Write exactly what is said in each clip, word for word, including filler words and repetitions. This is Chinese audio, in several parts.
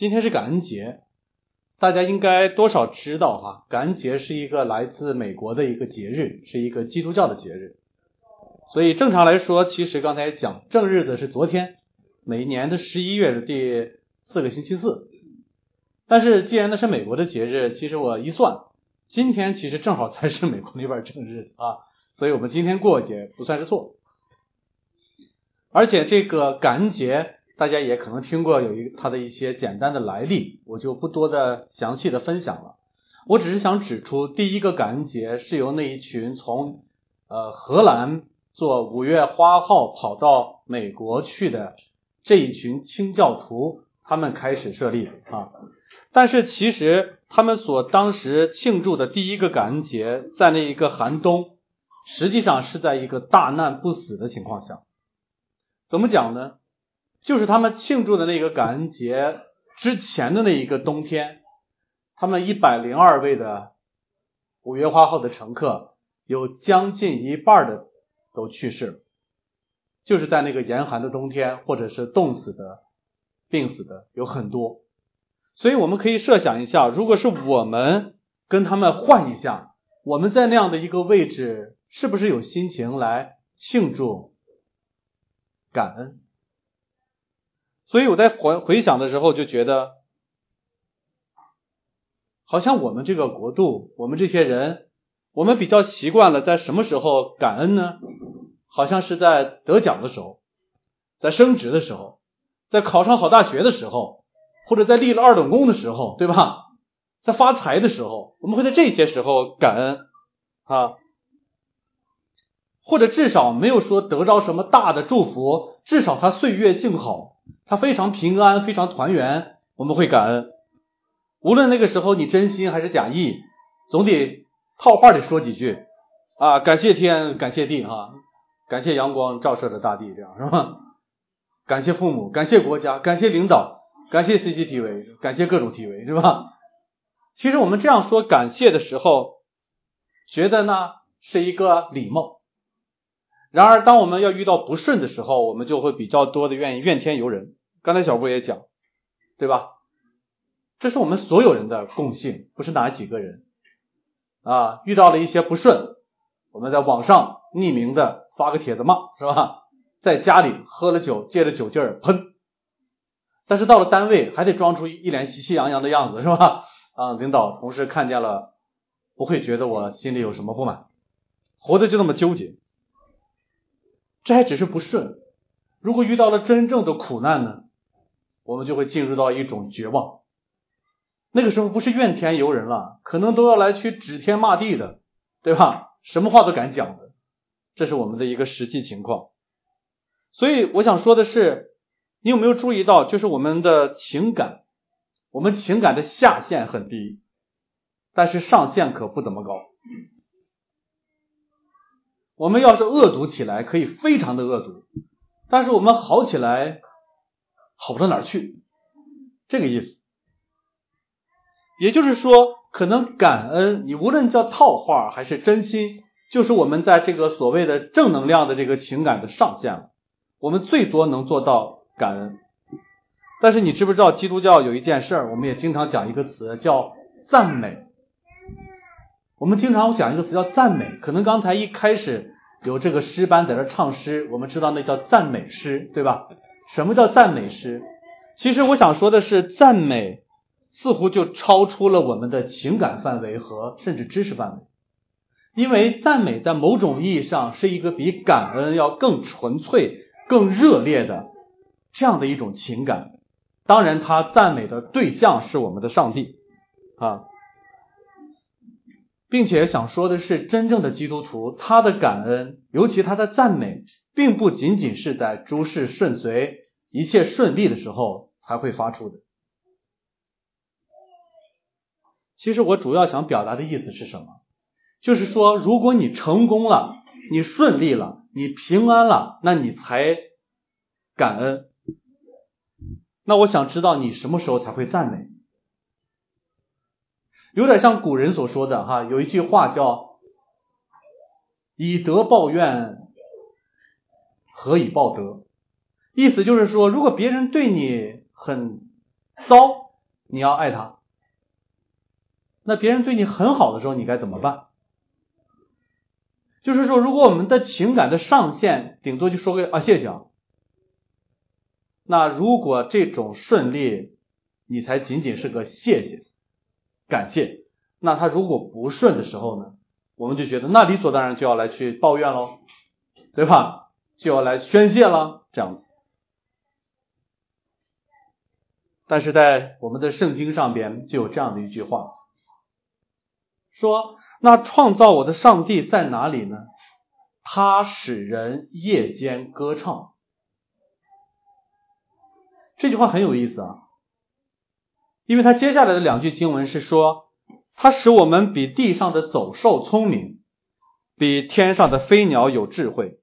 今天是感恩节，大家应该多少知道哈，感恩节是一个来自美国的一个节日，是一个基督教的节日。所以正常来说，其实刚才讲正日子是昨天，每一年的十一月的第四个星期四。但是既然那是美国的节日，其实我一算，今天其实正好才是美国那边正日子啊，所以我们今天过节不算是错。而且这个感恩节大家也可能听过有一它的一些简单的来历，我就不多的详细的分享了。我只是想指出，第一个感恩节是由那一群从呃荷兰坐五月花号跑到美国去的这一群清教徒他们开始设立的啊。但是其实他们所当时庆祝的第一个感恩节，在那一个寒冬，实际上是在一个大难不死的情况下。怎么讲呢？就是他们庆祝的那个感恩节之前的那一个冬天，他们一百零二位的五月花号的乘客有将近一半的都去世了，就是在那个严寒的冬天，或者是冻死的、病死的有很多。所以我们可以设想一下，如果是我们跟他们换一下，我们在那样的一个位置，是不是有心情来庆祝感恩？所以我在回回想的时候就觉得，好像我们这个国度，我们这些人，我们比较习惯了在什么时候感恩呢？好像是在得奖的时候，在升职的时候，在考上好大学的时候，或者在立了二等功的时候，对吧？在发财的时候，我们会在这些时候感恩啊，或者至少没有说得着什么大的祝福，至少他岁月静好，他非常平安，非常团圆，我们会感恩。无论那个时候你真心还是假意，总得套话得说几句啊，感谢天，感谢地啊，感谢阳光照射着大地，这样是吧？感谢父母，感谢国家，感谢领导，感谢 C C T V， 感谢各种 T V， 是吧？其实我们这样说感谢的时候，觉得呢是一个礼貌。然而当我们要遇到不顺的时候，我们就会比较多的愿意怨天尤人。刚才小波也讲，对吧？这是我们所有人的共性，不是哪几个人啊。遇到了一些不顺，我们在网上匿名的发个帖子骂，是吧？在家里喝了酒，借了酒劲儿喷，但是到了单位还得装出一脸喜气洋洋的样子，是吧？啊，领导同事看见了不会觉得我心里有什么不满，活得就那么纠结。这还只是不顺，如果遇到了真正的苦难呢，我们就会进入到一种绝望。那个时候不是怨天尤人了，可能都要来去指天骂地的，对吧？什么话都敢讲的，这是我们的一个实际情况。所以我想说的是，你有没有注意到，就是我们的情感，我们情感的下限很低，但是上限可不怎么高。我们要是恶毒起来可以非常的恶毒，但是我们好起来好不到哪儿去，这个意思。也就是说，可能感恩，你无论叫套话还是真心，就是我们在这个所谓的正能量的这个情感的上限了。我们最多能做到感恩。但是你知不知道基督教有一件事儿，我们也经常讲一个词叫赞美。我们经常讲一个词叫赞美，可能刚才一开始有这个诗班在这唱诗，我们知道那叫赞美诗，对吧？什么叫赞美诗？其实我想说的是，赞美似乎就超出了我们的情感范围和甚至知识范围。因为赞美在某种意义上是一个比感恩要更纯粹、更热烈的这样的一种情感。当然他赞美的对象是我们的上帝啊，并且想说的是，真正的基督徒他的感恩，尤其他的赞美，并不仅仅是在诸事顺遂、一切顺利的时候才会发出的。其实我主要想表达的意思是什么？就是说，如果你成功了，你顺利了，你平安了，那你才感恩。那我想知道你什么时候才会赞美？有点像古人所说的哈，有一句话叫以德报怨，何以报德？意思就是说，如果别人对你很糟， 你要爱他。那别人对你很好的时候，你该怎么办？就是说，如果我们的情感的上限顶多就说个啊谢谢啊，那如果这种顺利你才仅仅是个谢谢感谢，那他如果不顺的时候呢，我们就觉得那理所当然就要来去抱怨咯，对吧？就要来宣泄了，这样子。但是在我们的圣经上边就有这样的一句话，说那创造我的上帝在哪里呢？他使人夜间歌唱。这句话很有意思啊，因为他接下来的两句经文是说，他使我们比地上的走兽聪明，比天上的飞鸟有智慧。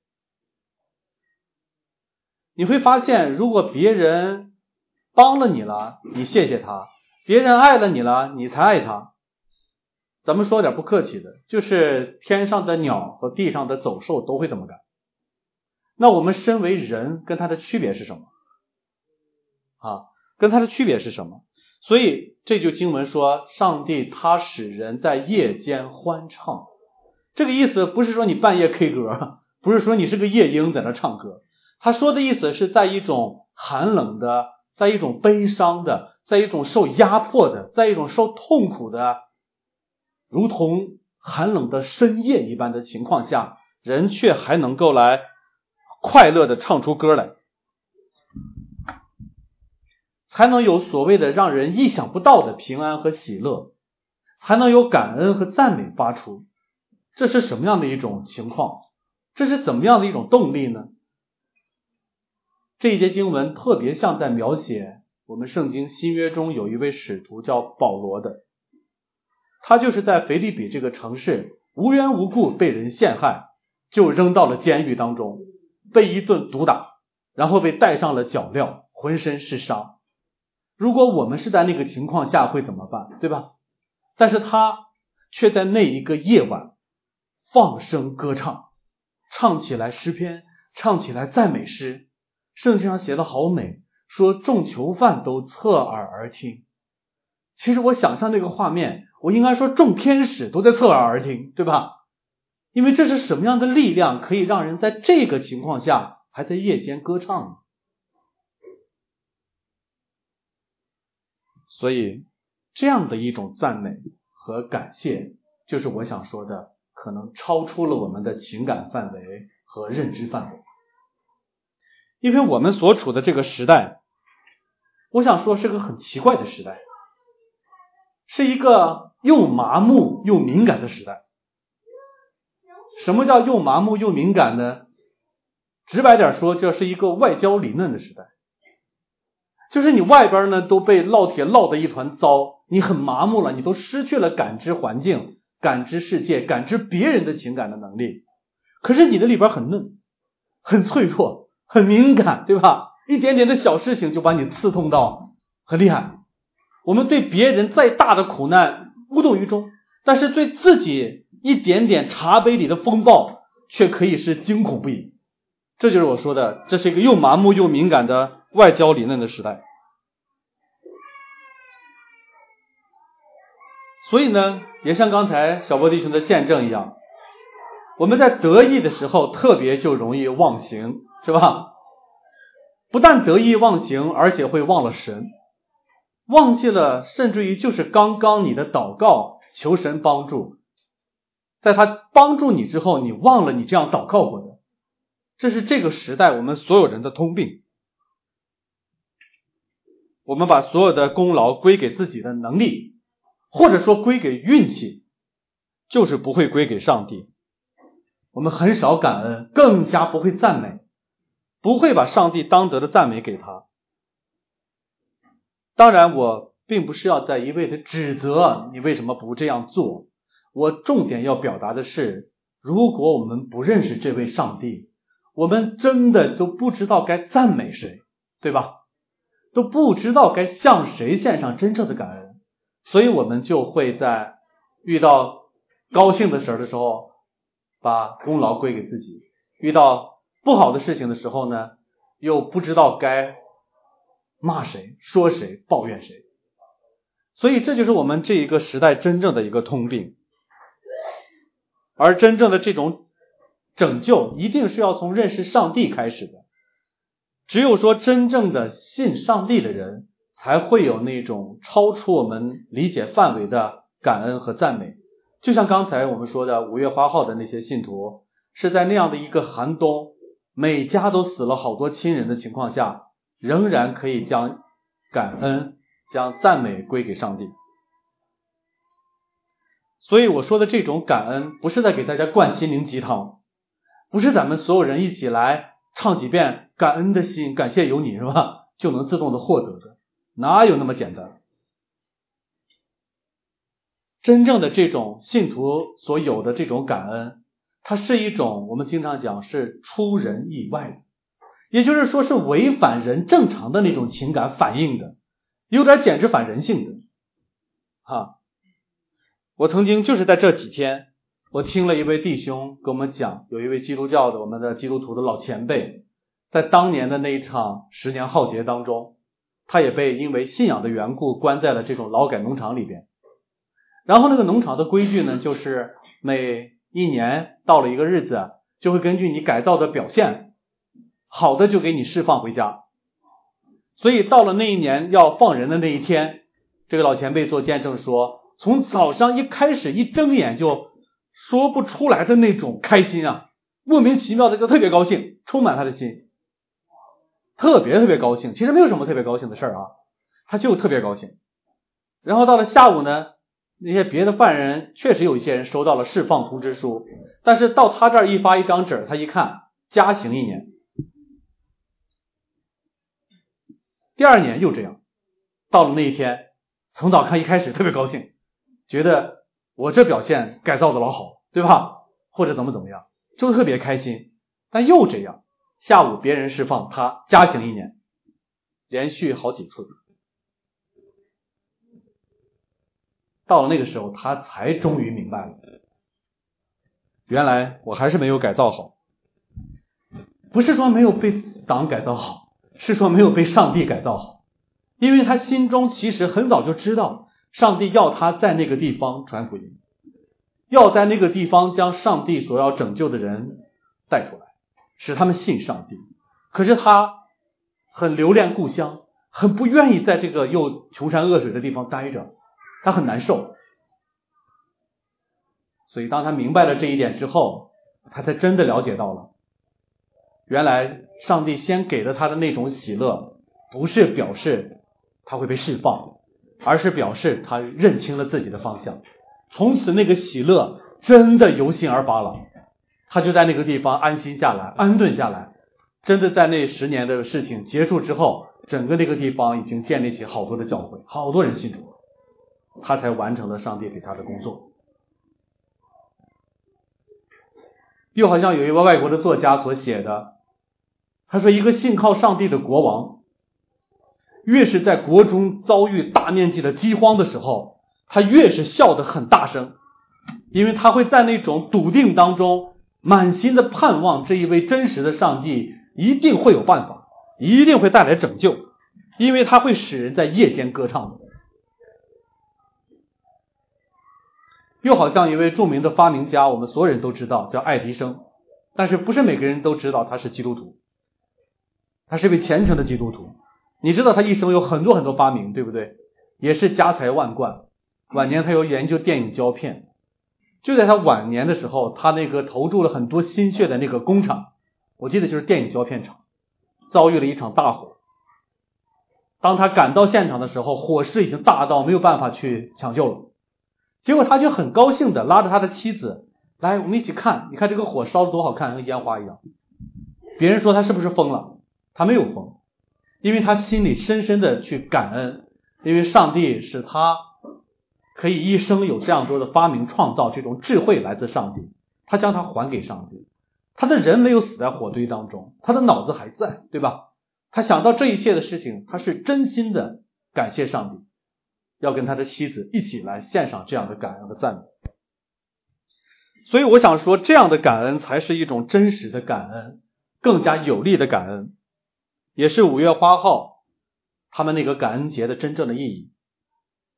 你会发现，如果别人帮了你了，你谢谢他；别人爱了你了，你才爱他。咱们说点不客气的，就是天上的鸟和地上的走兽都会这么干。那我们身为人，跟他的区别是什么？啊，跟他的区别是什么？所以这就经文说，上帝他使人在夜间欢唱。这个意思不是说你半夜 K 歌，不是说你是个夜莺在那唱歌，他说的意思是在一种寒冷的，在一种悲伤的，在一种受压迫的，在一种受痛苦的，如同寒冷的深夜一般的情况下，人却还能够来快乐的唱出歌来，才能有所谓的让人意想不到的平安和喜乐，才能有感恩和赞美发出。这是什么样的一种情况？这是怎么样的一种动力呢？这一节经文特别像在描写我们圣经新约中有一位使徒叫保罗的，他就是在腓立比这个城市无缘无故被人陷害，就扔到了监狱当中，被一顿毒打，然后被戴上了脚镣，浑身是伤。如果我们是在那个情况下会怎么办，对吧？但是他却在那一个夜晚放声歌唱，唱起来诗篇，唱起来赞美诗。圣经上写的好美，说众囚犯都侧耳而听。其实我想象那个画面，我应该说众天使都在侧耳而听，对吧？因为这是什么样的力量可以让人在这个情况下还在夜间歌唱呢？所以这样的一种赞美和感谢，就是我想说的，可能超出了我们的情感范围和认知范围。因为我们所处的这个时代，我想说是个很奇怪的时代，是一个又麻木又敏感的时代。什么叫又麻木又敏感呢？直白点说，这是一个外焦里嫩的时代。就是你外边呢都被烙铁烙得一团糟，你很麻木了，你都失去了感知环境、感知世界、感知别人的情感的能力。可是你的里边很嫩，很脆弱，很敏感，对吧？一点点的小事情就把你刺痛到很厉害。我们对别人再大的苦难无动于衷，但是对自己一点点茶杯里的风暴却可以是惊恐不已。这就是我说的，这是一个又麻木又敏感的外焦里嫩的时代。所以呢，也像刚才小波弟兄的见证一样，我们在得意的时候特别就容易忘形，是吧？不但得意忘形，而且会忘了神，忘记了甚至于就是刚刚你的祷告求神帮助，在他帮助你之后，你忘了你这样祷告过的。这是这个时代我们所有人的通病。我们把所有的功劳归给自己的能力，或者说归给运气，就是不会归给上帝。我们很少感恩，更加不会赞美，不会把上帝当得的赞美给他。当然我并不是要在一味的指责你为什么不这样做，我重点要表达的是，如果我们不认识这位上帝，我们真的都不知道该赞美谁，对吧？都不知道该向谁献上真正的感恩，所以我们就会在遇到高兴的事的时候把功劳归给自己，遇到不好的事情的时候呢，又不知道该骂谁、说谁、抱怨谁。 所以这就是我们这一个时代真正的一个通病。而真正的这种拯救一定是要从认识上帝开始的。只有说真正的信上帝的人，才会有那种超出我们理解范围的感恩和赞美。就像刚才我们说的五月花号的那些信徒，是在那样的一个寒冬，每家都死了好多亲人的情况下，仍然可以将感恩将赞美归给上帝。所以我说的这种感恩，不是在给大家灌心灵鸡汤，不是咱们所有人一起来唱几遍感恩的心，感谢有你，是吧？就能自动的获得的，哪有那么简单？真正的这种信徒所有的这种感恩，它是一种我们经常讲是出人意外的，也就是说是违反人正常的那种情感反应的，有点简直反人性的啊！我曾经就是在这几天，我听了一位弟兄跟我们讲，有一位基督教的我们的基督徒的老前辈，在当年的那一场十年浩劫当中，他也被因为信仰的缘故关在了这种劳改农场里边。然后那个农场的规矩呢，就是每一年到了一个日子，就会根据你改造的表现，好的就给你释放回家。所以到了那一年要放人的那一天，这个老前辈做见证说，从早上一开始一睁眼就说不出来的那种开心啊，莫名其妙的就特别高兴，充满他的心，特别特别高兴。其实没有什么特别高兴的事儿啊，他就特别高兴。然后到了下午呢，那些别的犯人确实有一些人收到了释放通知书，但是到他这儿一发一张纸，他一看加刑一年。第二年又这样，到了那一天，从早看一开始特别高兴，觉得我这表现改造的老好，对吧？或者怎么怎么样，就特别开心。但又这样，下午别人释放，他加刑一年，连续好几次。到了那个时候，他才终于明白了，原来我还是没有改造好。不是说没有被党改造好，是说没有被上帝改造好。因为他心中其实很早就知道，上帝要他在那个地方传福音，要在那个地方将上帝所要拯救的人带出来，使他们信上帝。可是他很留恋故乡，很不愿意在这个又穷山恶水的地方待着，他很难受。所以当他明白了这一点之后，他才真的了解到了，原来上帝先给了他的那种喜乐，不是表示他会被释放，而是表示他认清了自己的方向。从此那个喜乐真的由心而发了，他就在那个地方安心下来，安顿下来。真的在那十年的事情结束之后，整个那个地方已经建立起好多的教会，好多人信主，他才完成了上帝给他的工作。又好像有一位外国的作家所写的，他说一个信靠上帝的国王，越是在国中遭遇大面积的饥荒的时候，他越是笑得很大声，因为他会在那种笃定当中满心的盼望这一位真实的上帝一定会有办法，一定会带来拯救，因为他会使人在夜间歌唱的。又好像一位著名的发明家，我们所有人都知道，叫爱迪生，但是不是每个人都知道他是基督徒，他是一位虔诚的基督徒。你知道他一生有很多很多发明，对不对？也是家财万贯，晚年他又研究电影胶片。就在他晚年的时候，他那个投注了很多心血的那个工厂，我记得就是电影胶片厂，遭遇了一场大火。当他赶到现场的时候，火势已经大到没有办法去抢救了。结果他就很高兴的拉着他的妻子，来我们一起看，你看这个火烧得多好看，像烟花一样。别人说他是不是疯了？他没有疯，因为他心里深深的去感恩，因为上帝使他可以一生有这样多的发明创造，这种智慧来自上帝，他将它还给上帝。他的人没有死在火堆当中，他的脑子还在，对吧？他想到这一切的事情，他是真心的感谢上帝，要跟他的妻子一起来献上这样的感恩和赞美。所以我想说，这样的感恩才是一种真实的感恩，更加有力的感恩，也是五月花号他们那个感恩节的真正的意义。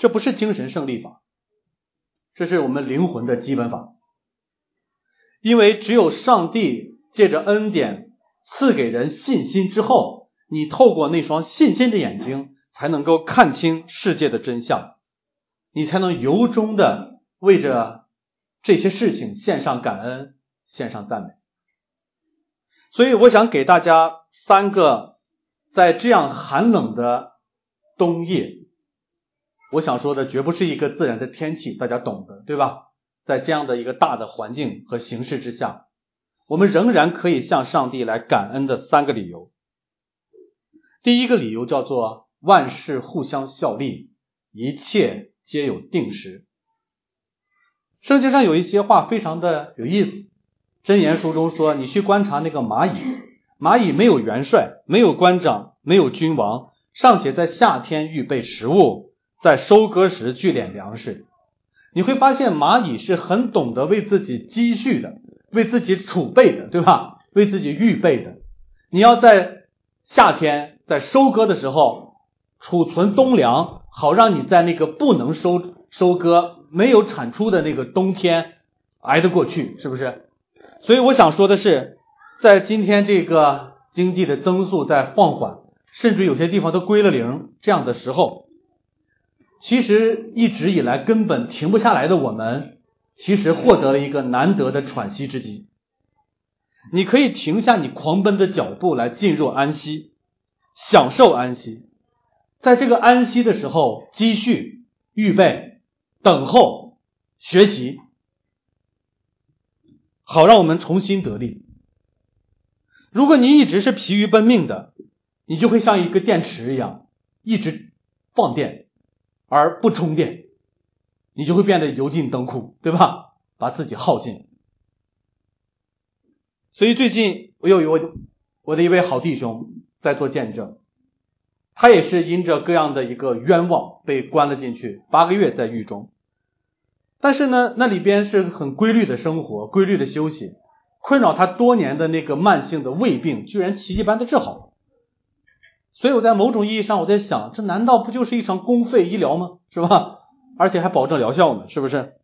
这不是精神胜利法，这是我们灵魂的基本法。因为只有上帝借着恩典赐给人信心之后，你透过那双信心的眼睛才能够看清世界的真相，你才能由衷的为着这些事情献上感恩，献上赞美。所以我想给大家三个在这样寒冷的冬夜，我想说的绝不是一个自然的天气，大家懂的，对吧？在这样的一个大的环境和形势之下，我们仍然可以向上帝来感恩的三个理由。第一个理由叫做万事互相效力，一切皆有定时。圣经上有一些话非常的有意思，箴言书中说，你去观察那个蚂蚁，蚂蚁没有元帅，没有官长，没有君王，尚且在夏天预备食物，在收割时聚敛粮食。你会发现蚂蚁是很懂得为自己积蓄的，为自己储备的，对吧？为自己预备的。你要在夏天在收割的时候储存冬粮，好让你在那个不能收收割没有产出的那个冬天挨得过去，是不是？所以我想说的是，在今天这个经济的增速在放缓，甚至有些地方都归了零这样的时候，其实一直以来根本停不下来的我们，其实获得了一个难得的喘息之机。你可以停下你狂奔的脚步来进入安息，享受安息。在这个安息的时候，积蓄、预备、等候、学习，好让我们重新得力。如果你一直是疲于奔命的，你就会像一个电池一样，一直放电而不充电，你就会变得油尽灯枯，对吧？把自己耗尽。所以最近我有我我的一位好弟兄在做见证，他也是因着各样的一个冤枉被关了进去，八个月在狱中。但是呢，那里边是很规律的生活，规律的休息，困扰他多年的那个慢性的胃病居然奇迹般的治好了。所以我在某种意义上我在想，这难道不就是一场公费医疗吗？是吧？而且还保证疗效呢，是不是？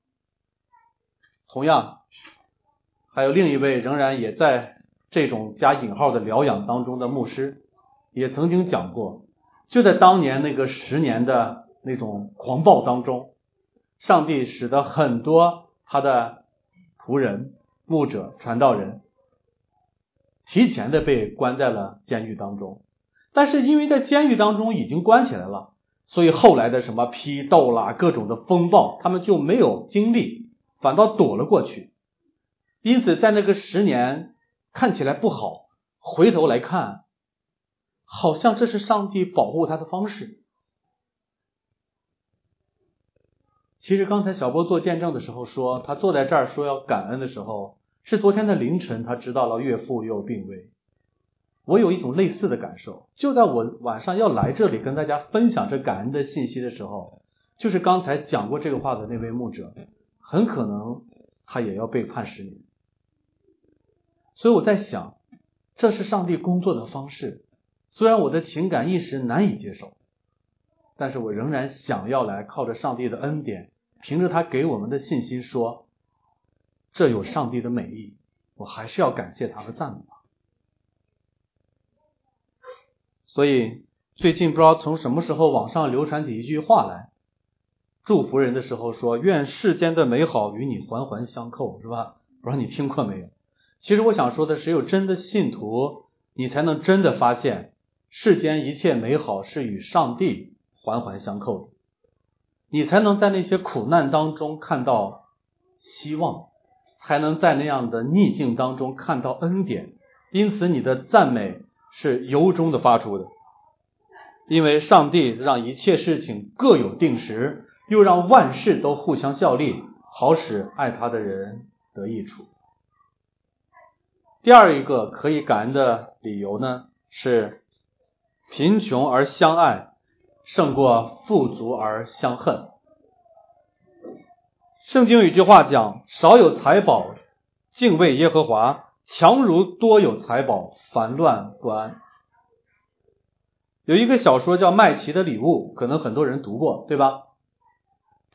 同样还有另一位仍然也在这种加引号的疗养当中的牧师，也曾经讲过，就在当年那个十年的那种狂暴当中，上帝使得很多他的仆人、牧者、传道人提前的被关在了监狱当中。但是因为在监狱当中已经关起来了，所以后来的什么批斗啦，各种的风暴，他们就没有经历，反倒躲了过去。因此在那个十年看起来不好，回头来看，好像这是上帝保护他的方式。其实刚才小波做见证的时候说，他坐在这儿说要感恩的时候，是昨天的凌晨他知道了岳父又病危。我有一种类似的感受，就在我晚上要来这里跟大家分享这感恩的信息的时候，就是刚才讲过这个话的那位牧者，很可能他也要被判十年。所以我在想，这是上帝工作的方式，虽然我的情感一时难以接受，但是我仍然想要来靠着上帝的恩典，凭着他给我们的信心说，这有上帝的美意，我还是要感谢他和赞美他。所以最近不知道从什么时候网上流传起一句话来，祝福人的时候说，愿世间的美好与你环环相扣，是吧？不知道你听过没有？其实我想说的是，只有真的信徒，你才能真的发现世间一切美好是与上帝环环相扣的，你才能在那些苦难当中看到希望，才能在那样的逆境当中看到恩典。因此你的赞美是由衷的发出的，因为上帝让一切事情各有定时，又让万事都互相效力，好使爱他的人得益处。第二一个可以感恩的理由呢，是贫穷而相爱胜过富足而相恨。圣经有一句话讲，少有财宝敬畏耶和华，强如多有财宝烦乱不安。有一个小说叫麦琪的礼物，可能很多人读过，对吧？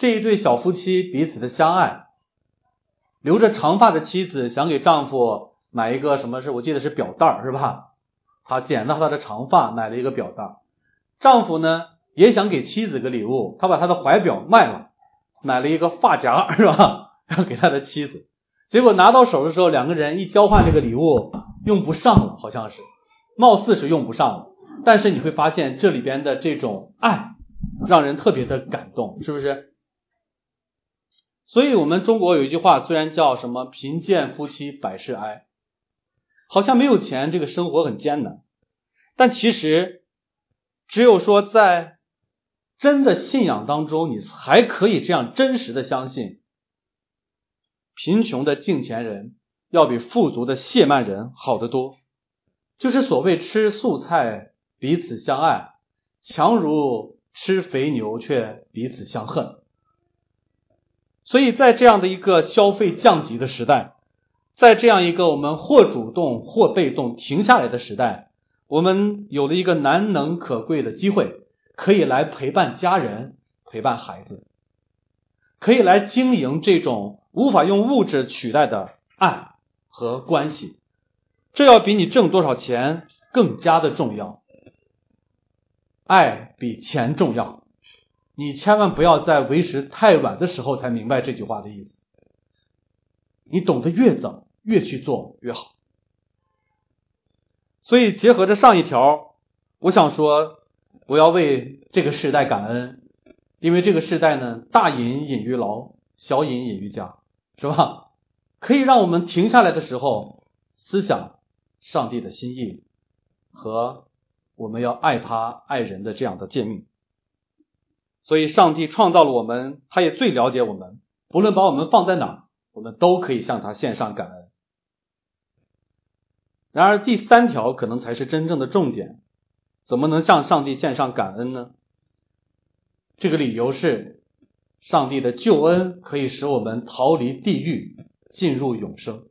这一对小夫妻彼此的相爱，留着长发的妻子想给丈夫买一个什么，是我记得是表带是吧？他剪了他的长发买了一个表带。丈夫呢也想给妻子个礼物，他把他的怀表卖了，买了一个发夹是吧？要给他的妻子。结果拿到手的时候，两个人一交换这个礼物用不上了，好像是貌似是用不上了，但是你会发现这里边的这种爱让人特别的感动，是不是？所以我们中国有一句话，虽然叫什么贫贱夫妻百事哀，好像没有钱这个生活很艰难，但其实只有说在真的信仰当中，你才可以这样真实的相信，贫穷的敬虔人要比富足的亵慢人好得多。就是所谓吃素菜彼此相爱，强如吃肥牛却彼此相恨。所以在这样的一个消费降级的时代，在这样一个我们或主动或被动停下来的时代，我们有了一个难能可贵的机会，可以来陪伴家人，陪伴孩子，可以来经营这种无法用物质取代的爱和关系。这要比你挣多少钱更加的重要，爱比钱重要。你千万不要在为时太晚的时候才明白这句话的意思，你懂得越早越去做越好。所以结合着上一条，我想说我要为这个世代感恩，因为这个世代呢，大隐隐于牢，小隐隐于家，是吧？可以让我们停下来的时候思想上帝的心意和我们要爱他爱人的这样的诫命。所以上帝创造了我们，他也最了解我们，不论把我们放在哪儿，我们都可以向他献上感恩。然而第三条可能才是真正的重点，怎么能向上帝献上感恩呢？这个理由是上帝的救恩可以使我们逃离地狱，进入永生。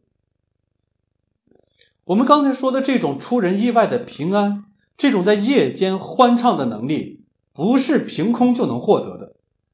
我们刚才说的这种出人意外的平安，这种在夜间欢畅的能力，不是凭空就能获得的。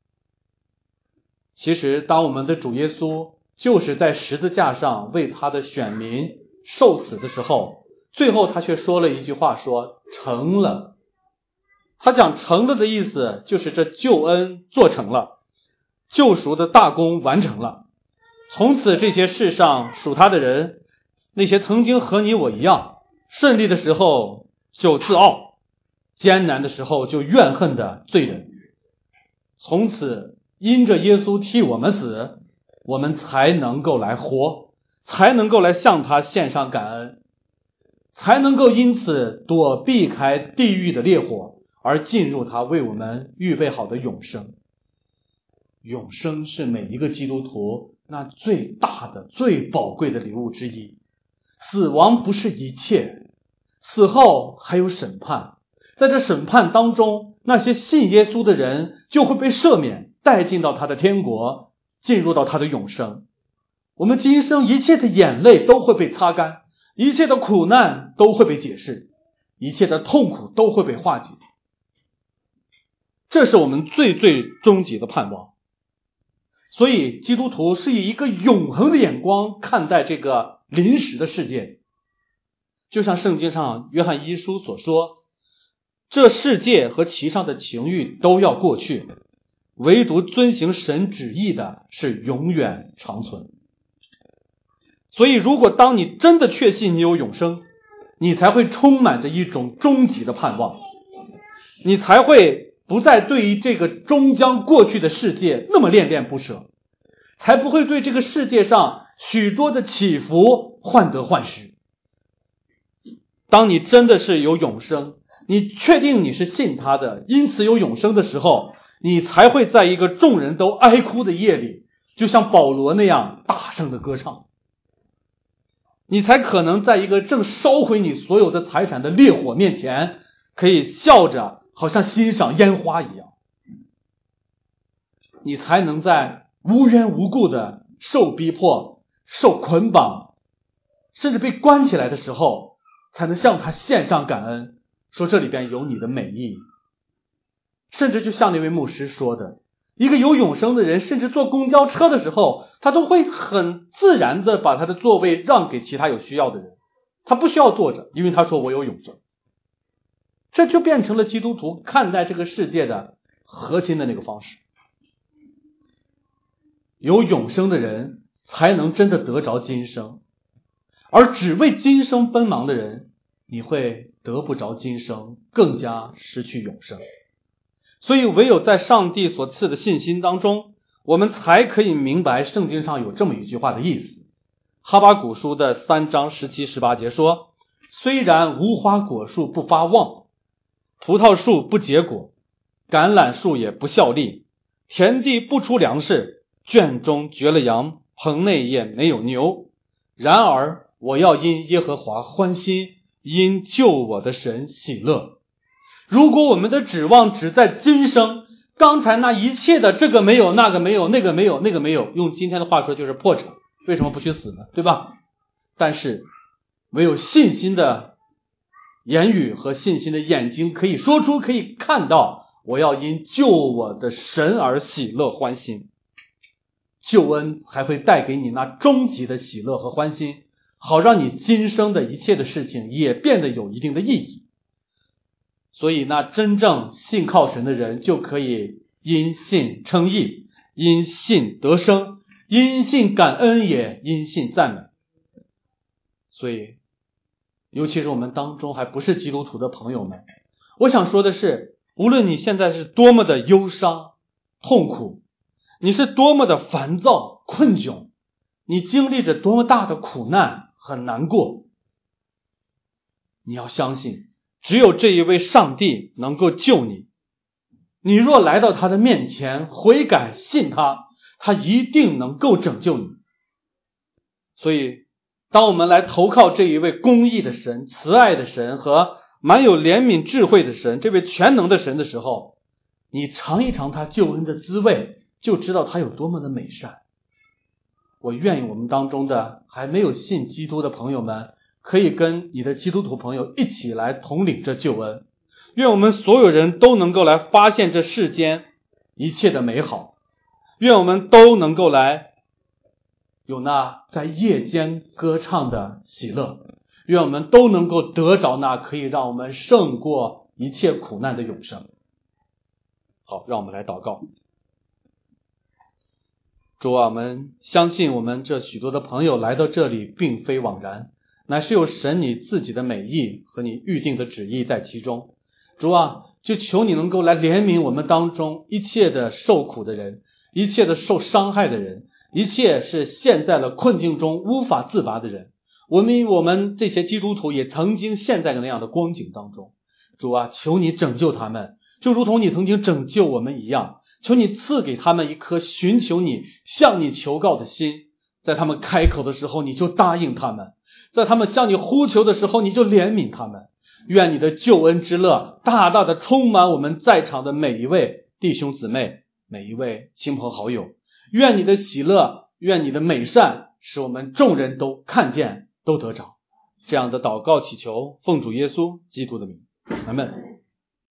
其实当我们的主耶稣就是在十字架上为他的选民受死的时候，最后他却说了一句话，说成了。他讲成了的意思就是这救恩做成了，救赎的大功完成了。从此这些世上属他的人，那些曾经和你我一样顺利的时候就自傲，艰难的时候就怨恨的罪人，从此因着耶稣替我们死，我们才能够来活，才能够来向他献上感恩，才能够因此躲避开地狱的烈火，而进入他为我们预备好的永生。永生是每一个基督徒那最大的最宝贵的礼物之一。死亡不是一切，死后还有审判，在这审判当中，那些信耶稣的人就会被赦免，带进到他的天国，进入到他的永生。我们今生一切的眼泪都会被擦干，一切的苦难都会被解释，一切的痛苦都会被化解。这是我们最最终极的盼望。所以基督徒是以一个永恒的眼光看待这个临时的世界，就像圣经上约翰一书所说，这世界和其上的情欲都要过去，唯独遵行神旨意的是永远长存。所以如果当你真的确信你有永生，你才会充满着一种终极的盼望，你才会不再对于这个终将过去的世界那么恋恋不舍，才不会对这个世界上许多的起伏患得患失。当你真的是有永生，你确定你是信他的，因此有永生的时候，你才会在一个众人都哀哭的夜里，就像保罗那样大声的歌唱。你才可能在一个正烧毁你所有的财产的烈火面前，可以笑着好像欣赏烟花一样。你才能在无缘无故的受逼迫、受捆绑，甚至被关起来的时候，才能向他献上感恩，说这里边有你的美意。甚至就像那位牧师说的， 一个有永生的人，甚至坐公交车的时候，他都会很自然的把他的座位让给其他有需要的人，他不需要坐着，因为他说我有永生。这就变成了基督徒看待这个世界的核心的那个方式。有永生的人才能真的得着今生，而只为今生奔忙的人，你会得不着今生，更加失去永生。所以唯有在上帝所赐的信心当中，我们才可以明白圣经上有这么一句话的意思。哈巴谷书的三章十七、十八节说，虽然无花果树不发旺，葡萄树不结果，橄榄树也不效力，田地不出粮食，圈中绝了羊，棚内也没有牛。然而我要因耶和华欢心，因救我的神喜乐。如果我们的指望只在今生，刚才那一切的这个没有，那个没有，那个没有，那个没有，用今天的话说就是破产，为什么不去死呢？对吧？但是唯有信心的言语和信心的眼睛可以说出，可以看到，我要因救我的神而喜乐欢心。救恩才会带给你那终极的喜乐和欢心，好让你今生的一切的事情也变得有一定的意义。所以那真正信靠神的人，就可以因信称义，因信得生，因信感恩，也因信赞美。所以尤其是我们当中还不是基督徒的朋友们，我想说的是，无论你现在是多么的忧伤痛苦，你是多么的烦躁困窘，你经历着多么大的苦难很难过，你要相信只有这一位上帝能够救你。你若来到他的面前悔改信他，他一定能够拯救你。所以当我们来投靠这一位公义的神、慈爱的神和满有怜悯智慧的神，这位全能的神的时候，你尝一尝他救恩的滋味，就知道他有多么的美善。我愿意我们当中的还没有信基督的朋友们，可以跟你的基督徒朋友一起来统领这救恩。愿我们所有人都能够来发现这世间一切的美好，愿我们都能够来有那在夜间歌唱的喜乐，愿我们都能够得着那可以让我们胜过一切苦难的永生。好，让我们来祷告。主啊，我们相信我们这许多的朋友来到这里并非枉然，乃是有神你自己的美意和你预定的旨意在其中。主啊，就求你能够来怜悯我们当中一切的受苦的人，一切的受伤害的人，一切是陷在了困境中无法自拔的人。我们我们这些基督徒也曾经陷在那样的光景当中。主啊，求你拯救他们，就如同你曾经拯救我们一样。求你赐给他们一颗寻求你向你求告的心，在他们开口的时候你就答应他们，在他们向你呼求的时候你就怜悯他们。愿你的救恩之乐大大的充满我们在场的每一位弟兄姊妹，每一位亲朋好友。愿你的喜乐，愿你的美善使我们众人都看见，都得着。这样的祷告祈求奉主耶稣基督的名，阿们。